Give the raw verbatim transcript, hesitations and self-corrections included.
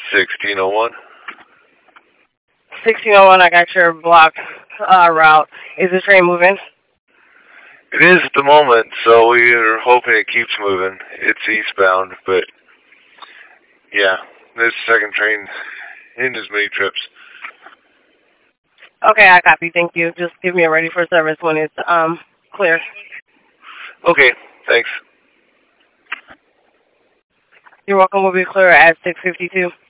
sixteen oh one. sixteen oh one, I got your block uh, route. Is the train moving? It is at the moment, so we are hoping it keeps moving. It's eastbound, but yeah, this second train in as many trips. Okay, I copy. Thank you. Just give me a ready for service when it's um clear. Okay, thanks. You're welcome. We'll be clear at six fifty-two.